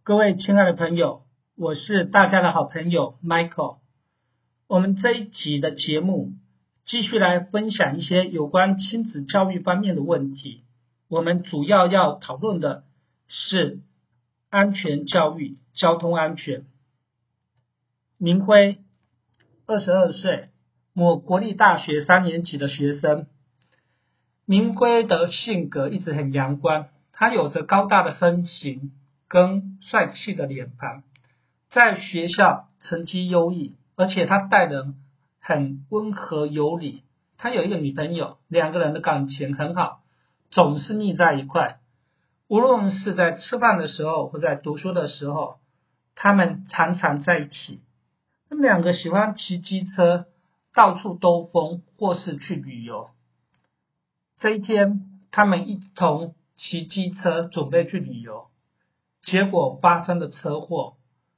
各位亲爱的朋友，我是大家的好朋友 Michael。我们这一集的节目继续来分享一些有关亲子教育方面的问题。我们主要要讨论的是安全教育、交通安全。明辉，22岁，某国立大学3年级的学生。明辉的性格一直很阳光，他有着高大的身形跟帅气的脸庞，在学校成绩优异，而且他待人很温和有礼。他有一个女朋友，2个人的感情很好，总是腻在一块。无论是在吃饭的时候或在读书的时候，他们常常在一起。他们2个喜欢骑机车到处兜风，或是去旅游。这一天，他们一同骑机车准备去旅游，结果发生了车祸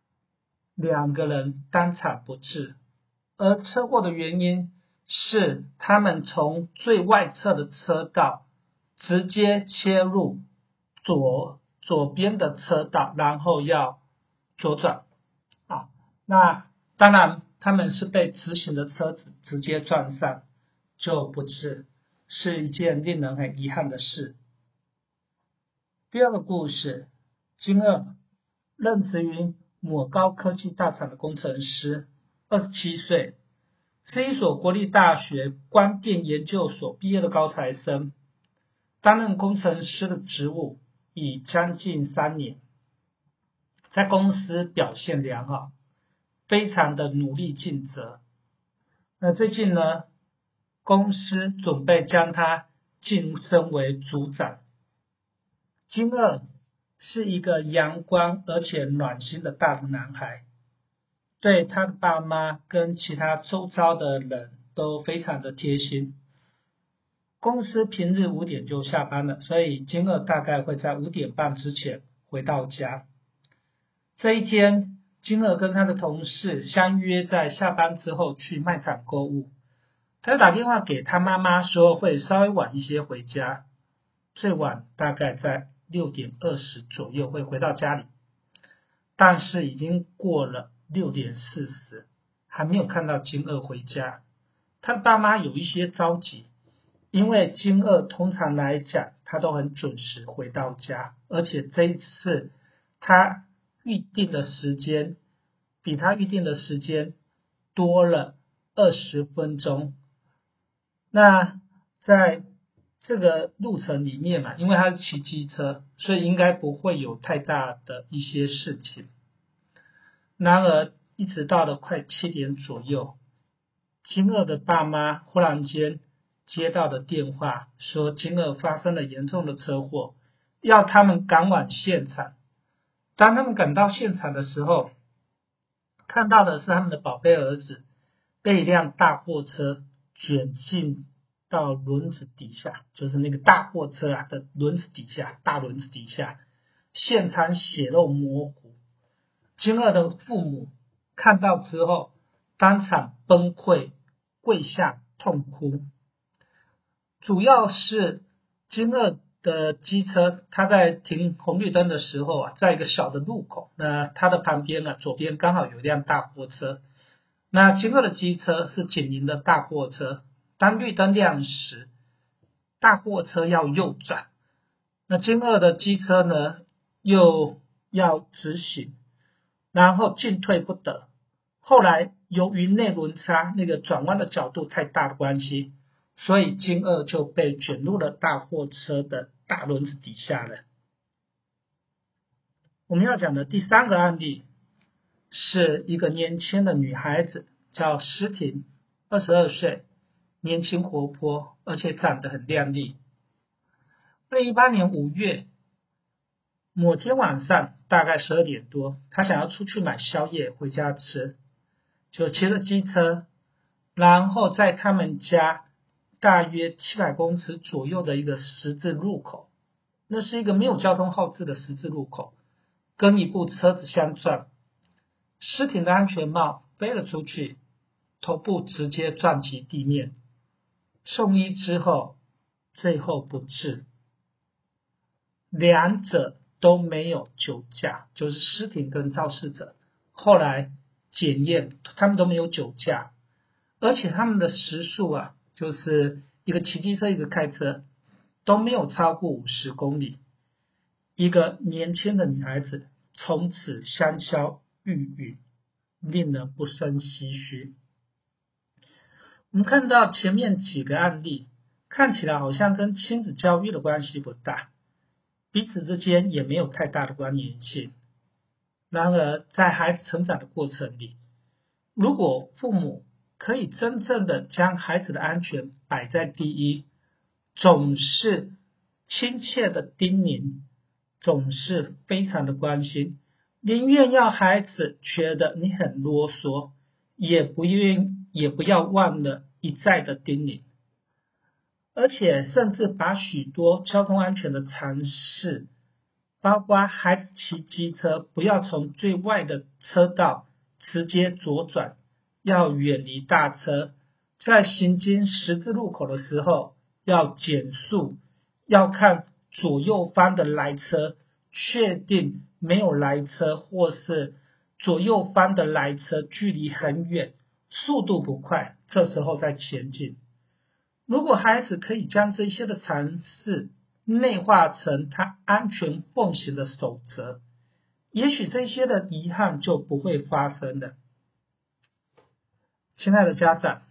，2个人当场不治。而车祸的原因是他们从最外侧的车道直接切入左边的车道，然后要左转。那当然他们是被直行的车子直接撞上，就不治，是一件令人很遗憾的事。第二个故事，金二任职于某高科技大厂的工程师，27岁，是一所国立大学光电研究所毕业的高材生，担任工程师的职务已将近3年，在公司表现良好，非常的努力尽责。那最近呢，公司准备将他晋升为组长。金二是一个阳光而且暖心的大男孩，对他的爸妈跟其他周遭的人都非常的贴心。公司平日5点就下班了，所以金二大概会在5点半之前回到家。这一天，金二跟他的同事相约在下班之后去卖场购物。他打电话给他妈妈说会稍微晚一些回家，最晚大概在6点20左右会回到家里，但是已经过了6点40，还没有看到金二回家。他的爸妈有一些着急，因为金二通常来讲他都很准时回到家，而且这一次他预定的时间比他预定的时间多了20分钟。那在这个路程里面因为他是骑机车，所以应该不会有太大的一些事情。然而一直到了快7点左右，金二的爸妈忽然间接到的电话，说金二发生了严重的车祸，要他们赶往现场。当他们赶到现场的时候，看到的是他们的宝贝儿子被一辆大货车卷进到轮子底下，就是那个大货车的轮子底下，大轮子底下，现场血肉模糊。金二的父母看到之后当场崩溃，跪下痛哭。主要是金二的机车，他在停红绿灯的时候在一个小的路口，那他的旁边左边刚好有一辆大货车。那金二的机车是紧邻的大货车，当绿灯亮时，大货车要右转，那金二的机车呢又要直行，然后进退不得。后来由于内轮差那个转弯的角度太大的关系，所以金二就被卷入了大货车的大轮子底下了。我们要讲的第3个案例是一个年轻的女孩子，叫诗婷，22岁，年轻活泼，而且长得很靓丽。2018年5月，某天晚上大概12点多，她想要出去买宵夜回家吃，就骑着机车，然后在他们家大约700公尺左右的一个十字路口，那是一个没有交通号志的十字路口，跟一部车子相撞，诗婷的安全帽飞了出去，头部直接撞击地面，送医之后最后不治。2者都没有酒驾，就是施婷跟肇事者后来检验他们都没有酒驾，而且他们的时速啊，就是一个骑机车一个开车都没有超过50公里，一个年轻的女孩子从此香消玉殒，令人不胜唏嘘。我们看到前面几个案例，看起来好像跟亲子教育的关系不大，彼此之间也没有太大的关联性。然而，在孩子成长的过程里，如果父母可以真正的将孩子的安全摆在第一，总是亲切的叮咛，总是非常的关心，宁愿要孩子觉得你很啰嗦，也不要忘了一再的叮咛，而且甚至把许多交通安全的常识，包括孩子骑机车不要从最外的车道直接左转，要远离大车，在行经十字路口的时候要减速，要看左右方的来车，确定没有来车或是左右方的来车距离很远，速度不快，这时候再前进。如果孩子可以将这些的常识内化成他安全奉行的守则，也许这些的遗憾就不会发生了。亲爱的家长，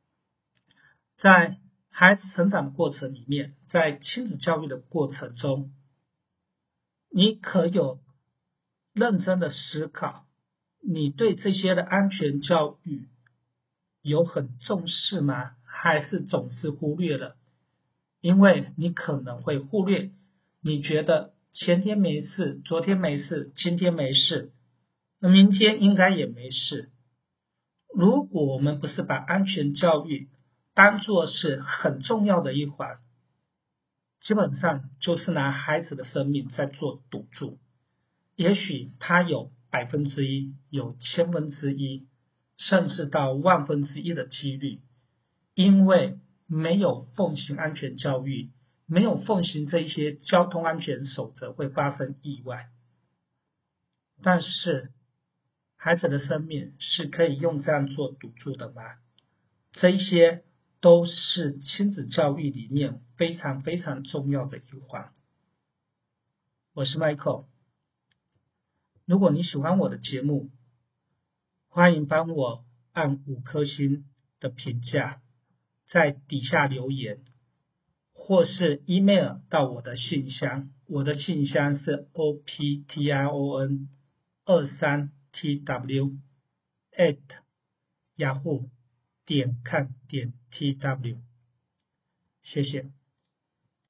在孩子成长的过程里面，在亲子教育的过程中，你可有认真的思考，你对这些的安全教育有很重视吗？还是总是忽略了？因为你可能会忽略，你觉得前天没事，昨天没事，今天没事，那明天应该也没事。如果我们不是把安全教育当作是很重要的一环，基本上就是拿孩子的生命在做赌注。也许他有1%，有1/1000，甚至到1/1000的几率，因为没有奉行安全教育，没有奉行这一些交通安全守则，会发生意外。但是孩子的生命是可以用这样做赌注的吗？这一些都是亲子教育里面非常非常重要的一环。我是 Michael， 如果你喜欢我的节目，欢迎帮我按5颗星的评价，在底下留言，或是 email 到我的信箱，我的信箱是 option23tw@yahoo.com.tw， 谢谢。